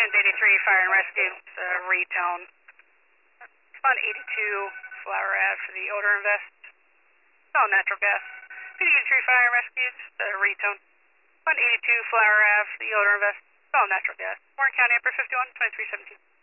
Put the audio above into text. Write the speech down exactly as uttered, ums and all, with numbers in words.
Unit eighty-three, Fire and Rescue, uh, retone. Fund eighty-two, Flower Ave for the odor invest. Oh, natural gas. Unit eighty-three, Fire and Rescue, uh, retone. Fund eighty-two, Flower Ave for the odor invest. Oh, natural gas. Warren County, Upper fifty-one, twenty-three seventeen.